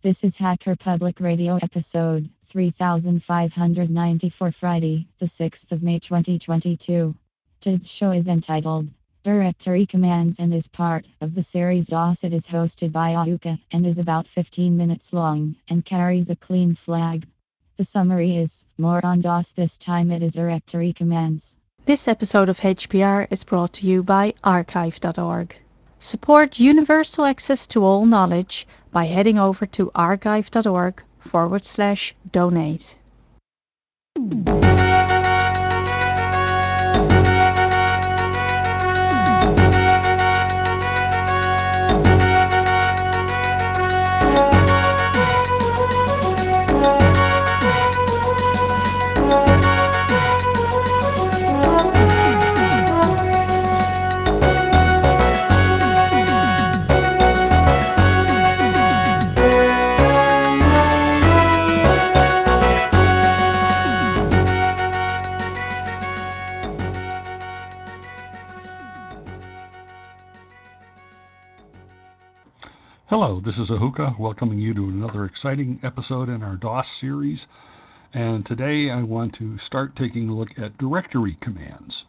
This is Hacker Public Radio episode 3590 for Friday, the 6th of May 2022. Today's show is entitled Directory Commands and is part of the series DOS. It is hosted by Ahuka and is about 15 minutes long and carries a clean flag. The summary is more on DOS, this time it is Directory Commands. This episode of HPR is brought to you by archive.org. Support universal access to all knowledge by heading over to archive.org/donate. Hello, this is Ahuka welcoming you to another exciting episode in our DOS series. And today I want to start taking a look at directory commands.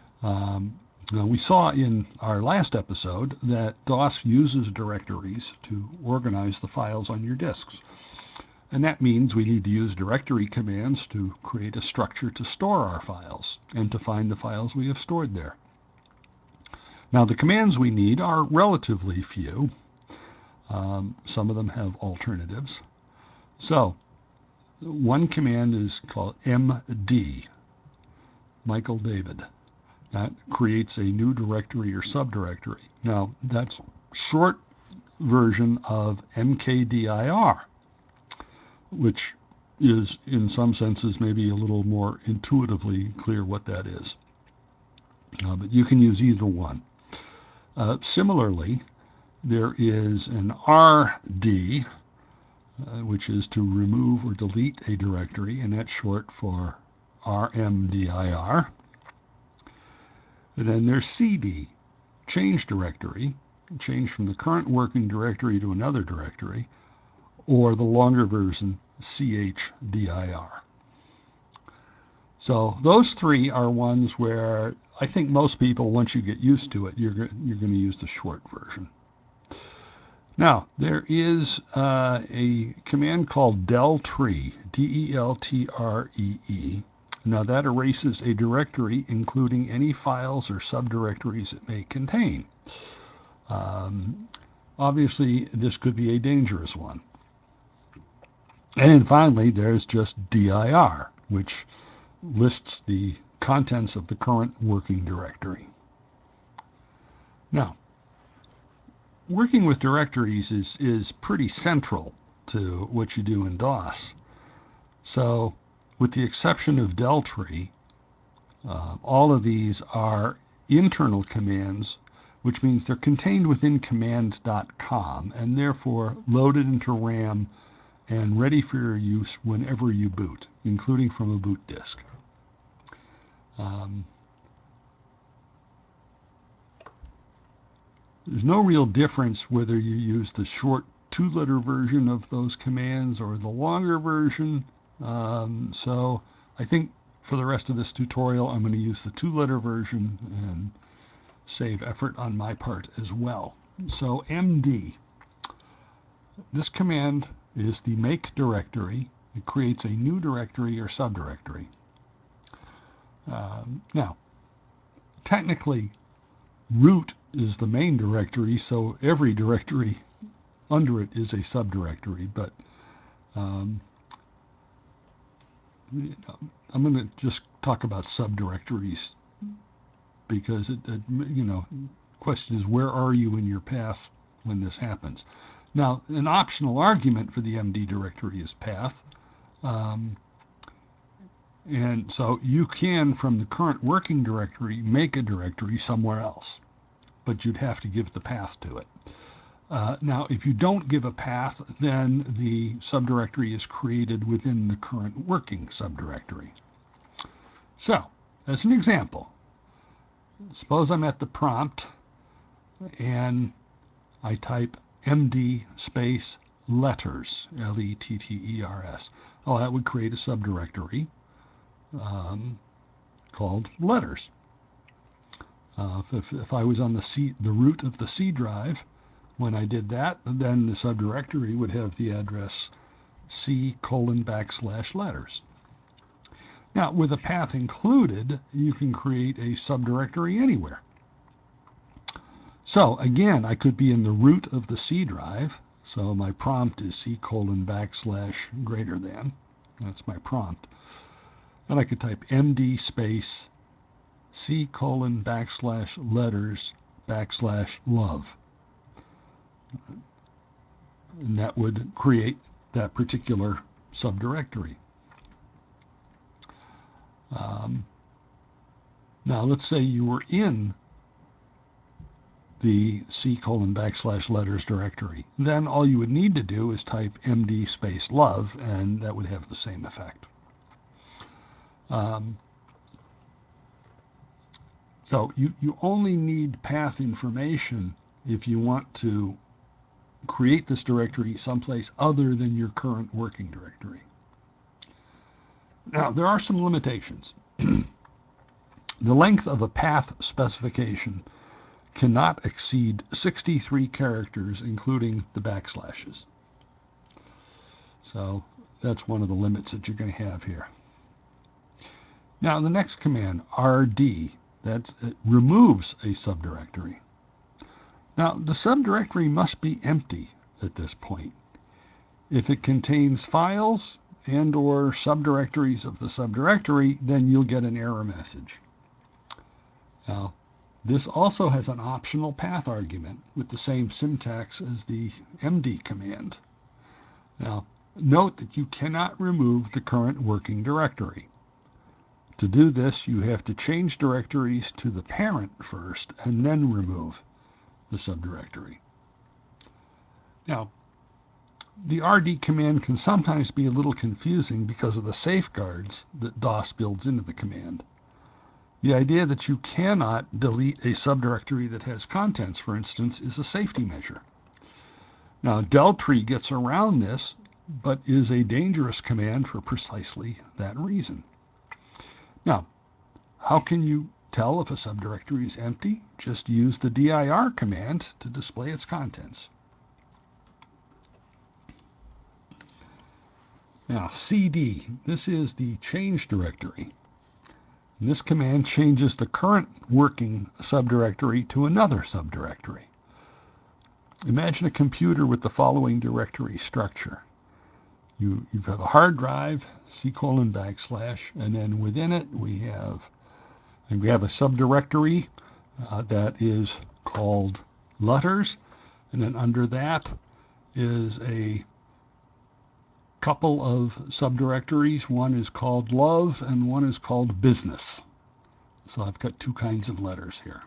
Now we saw in our last episode that DOS uses directories to organize the files on your disks. And that means we need to use directory commands to create a structure to store our files and to find the files we have stored there. Now the commands we need are relatively few. Some of them have alternatives. So one command is called MD, Michael David. That creates a new directory or subdirectory. Now that's short version of mkdir, which is in some senses maybe a little more intuitively clear what that is. But you can use either one. Similarly, there is an RD, which is to remove or delete a directory, and that's short for RMDIR. And then there's CD, change directory, change from the current working directory to another directory, or the longer version, CHDIR. So those three are ones where I think most people, once you get used to it, you're going to use the short version. Now, there is a command called deltree, DELTREE. Now, that erases a directory, including any files or subdirectories it may contain. Obviously, this could be a dangerous one. And then finally, there's just DIR, which lists the contents of the current working directory. Now, working with directories is pretty central to what you do in DOS. So, with the exception of deltree, all of these are internal commands, which means they're contained within command.com and therefore loaded into RAM and ready for your use whenever you boot, including from a boot disk. There's no real difference whether you use the short two-letter version of those commands or the longer version. So I think for the rest of this tutorial, I'm going to use the two-letter version and save effort on my part as well. So MD. This command is the make directory. It creates a new directory or subdirectory. Now, technically, root is the main directory, so every directory under it is a subdirectory, but I'm going to just talk about subdirectories because question is, where are you in your path when this happens? Now, an optional argument for the MD directory is path. And so you can, from the current working directory, make a directory somewhere else, but you'd have to give the path to it. Now, if you don't give a path, then the subdirectory is created within the current working subdirectory. So, as an example, suppose I'm at the prompt and I type md space letters, Letters. Oh, that would create a subdirectory called letters. If I was on the root of the C drive, when I did that, then the subdirectory would have the address C:\letters. Now, with a path included, you can create a subdirectory anywhere. So again, I could be in the root of the C drive. So my prompt is C:\greater than. That's my prompt. And I could type MD space C:\letters\love. And that would create that particular subdirectory. Now let's say you were in the C:\letters directory. Then all you would need to do is type MD space love, and that would have the same effect. So you only need path information if you want to create this directory someplace other than your current working directory. Now, there are some limitations. The length of a path specification cannot exceed 63 characters, including the backslashes. So that's one of the limits that you're going to have here. Now, the next command, rd, that removes a subdirectory. Now, the subdirectory must be empty at this point. If it contains files and or subdirectories of the subdirectory, then you'll get an error message. Now, this also has an optional path argument with the same syntax as the md command. Now, note that you cannot remove the current working directory. To do this, you have to change directories to the parent first and then remove the subdirectory. Now, the rd command can sometimes be a little confusing because of the safeguards that DOS builds into the command. The idea that you cannot delete a subdirectory that has contents, for instance, is a safety measure. Now, deltree gets around this, but is a dangerous command for precisely that reason. Now, how can you tell if a subdirectory is empty? Just use the dir command to display its contents. Now, cd, this is the change directory. And this command changes the current working subdirectory to another subdirectory. Imagine a computer with the following directory structure. You have a hard drive, C:\, and then within it we have a subdirectory that is called letters, and then under that is a couple of subdirectories. One is called love and one is called business. So I've got two kinds of letters here.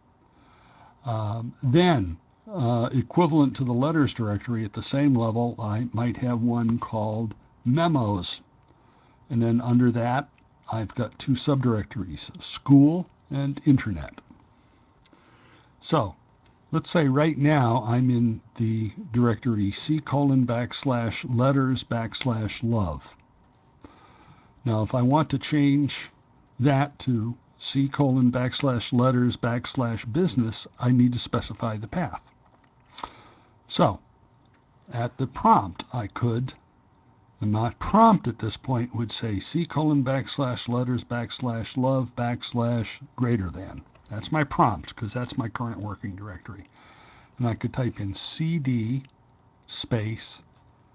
Then, equivalent to the letters directory at the same level, I might have one called memos. And then under that, I've got two subdirectories, school and internet. So let's say right now I'm in the directory C:\letters\love. Now, if I want to change that to C:\letters\business, I need to specify the path. So at the prompt, I could, and my prompt at this point would say C:\letters\love\greater than. That's my prompt because that's my current working directory. And I could type in cd space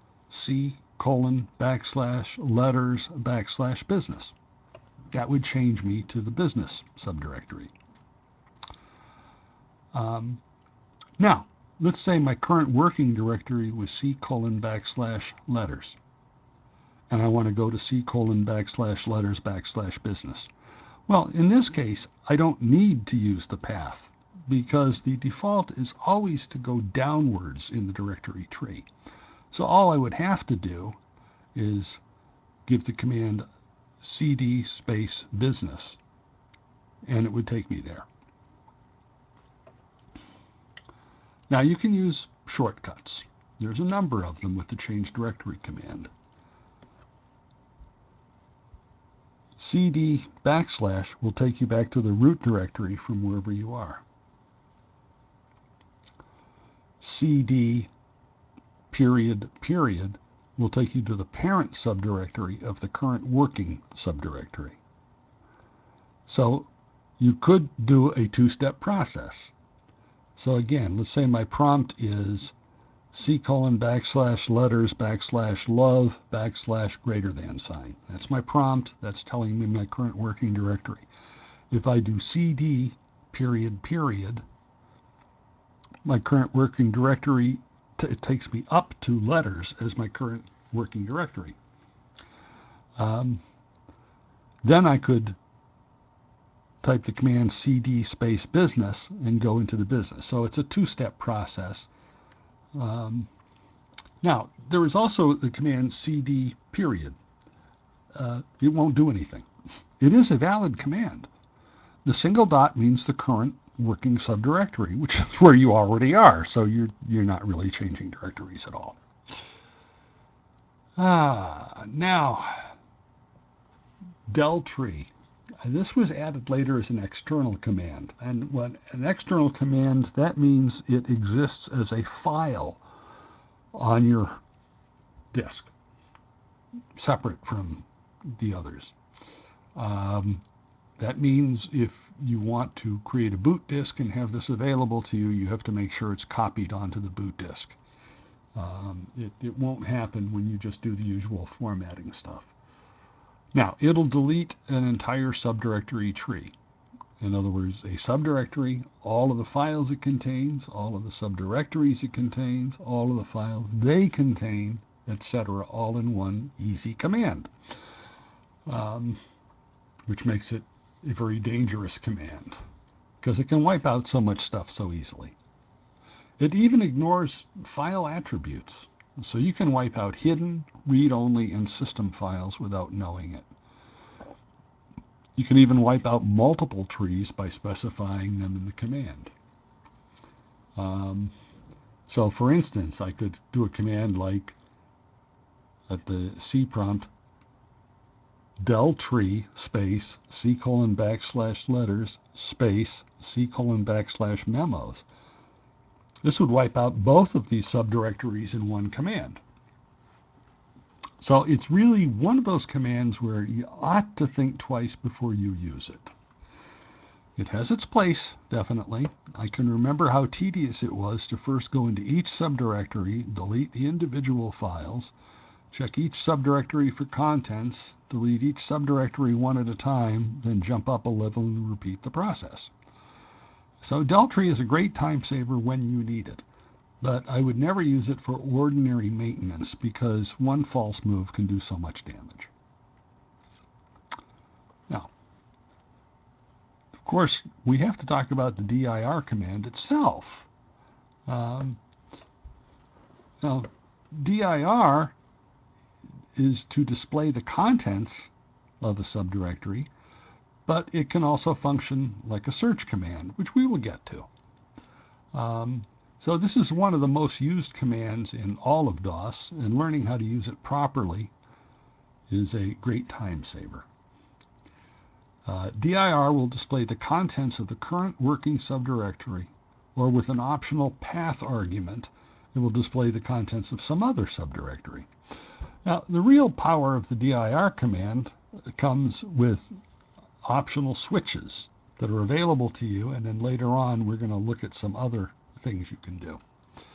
C:\letters\business. That would change me to the business subdirectory. Now, let's say my current working directory was C:\letters, and I want to go to C:\letters\business. Well, in this case, I don't need to use the path because the default is always to go downwards in the directory tree. So all I would have to do is give the command cd space business, and it would take me there. Now, you can use shortcuts. There's a number of them with the change directory command. CD backslash will take you back to the root directory from wherever you are. CD period period will take you to the parent subdirectory of the current working subdirectory. So you could do a two-step process. So again, let's say my prompt is C:\letters\love\greater than sign. That's my prompt. That's telling me my current working directory. If I do CD period period, my current working directory, it takes me up to letters as my current working directory. Then I could type the command CD space business and go into the business. So it's a two-step process. Now, there is also the command CD period. It won't do anything. It is a valid command. The single dot means the current working subdirectory, which is where you already are, so you're not really changing directories at all. Now, deltree. This was added later as an external command. And when an external command, that means it exists as a file on your disk, separate from the others. That means if you want to create a boot disk and have this available to you, you have to make sure it's copied onto the boot disk. It won't happen when you just do the usual formatting stuff. Now, it'll delete an entire subdirectory tree. In other words, a subdirectory, all of the files it contains, all of the subdirectories it contains, all of the files they contain, etc., all in one easy command, which makes it a very dangerous command because it can wipe out so much stuff so easily. It even ignores file attributes, so you can wipe out hidden, read-only, and system files without knowing it. You can even wipe out multiple trees by specifying them in the command. So for instance, I could do a command like at the C prompt, deltree space C:\letters space C:\memos. This would wipe out both of these subdirectories in one command. So it's really one of those commands where you ought to think twice before you use it. It has its place, definitely. I can remember how tedious it was to first go into each subdirectory, delete the individual files, check each subdirectory for contents, delete each subdirectory one at a time, then jump up a level and repeat the process. So deltree is a great time saver when you need it, but I would never use it for ordinary maintenance because one false move can do so much damage. Now, of course, we have to talk about the dir command itself. Now, dir is to display the contents of a subdirectory, but it can also function like a search command, which we will get to. So this is one of the most used commands in all of DOS, and learning how to use it properly is a great time saver. dir will display the contents of the current working subdirectory, or with an optional path argument, it will display the contents of some other subdirectory. Now, the real power of the dir command comes with optional switches that are available to you, and then later on we're going to look at some other things you can do.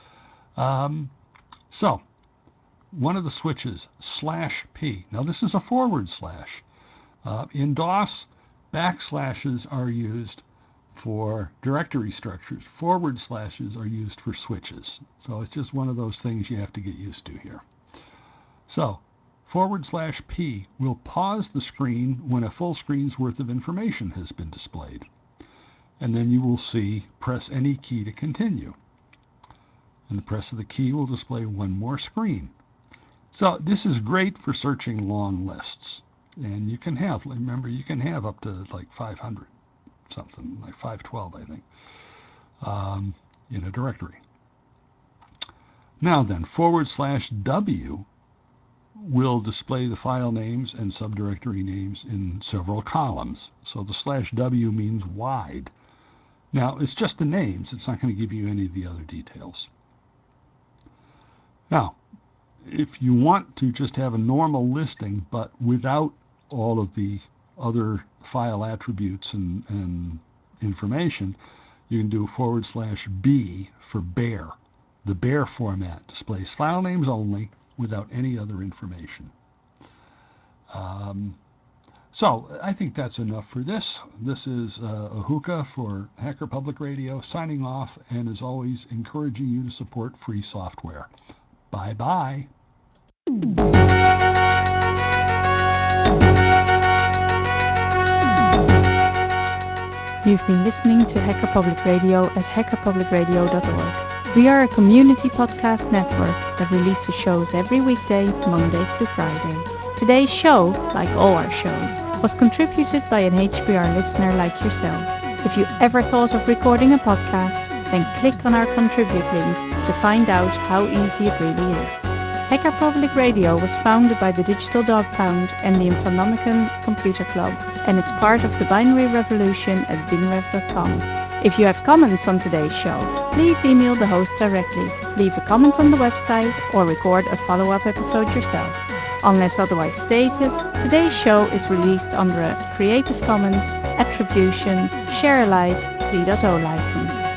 So, one of the switches, /p. Now this is a forward slash. In DOS, backslashes are used for directory structures. Forward slashes are used for switches. So it's just one of those things you have to get used to here. So, /p will pause the screen when a full screen's worth of information has been displayed. And then you will see press any key to continue. And the press of the key will display one more screen. So this is great for searching long lists. And you can have, remember, you can have up to like 500 something, like 512, I think, in a directory. Now then, /W will display the file names and subdirectory names in several columns. So the /W means wide. Now, it's just the names. It's not going to give you any of the other details. Now, if you want to just have a normal listing, but without all of the other file attributes and information, you can do /B for bare. The bare format displays file names only without any other information. So I think that's enough for this. This is Ahuka for Hacker Public Radio signing off, and as always, encouraging you to support free software. Bye-bye. You've been listening to Hacker Public Radio at hackerpublicradio.org. We are a community podcast network that releases shows every weekday, Monday through Friday. Today's show, like all our shows, was contributed by an HPR listener like yourself. If you ever thought of recording a podcast, then click on our contribute link to find out how easy it really is. Hacker Public Radio was founded by the Digital Dog Pound and the Infonomicon Computer Club and is part of the binary revolution at bingrev.com. If you have comments on today's show, please email the host directly, leave a comment on the website, or record a follow-up episode yourself. Unless otherwise stated, today's show is released under a Creative Commons Attribution Share Alike 3.0 license.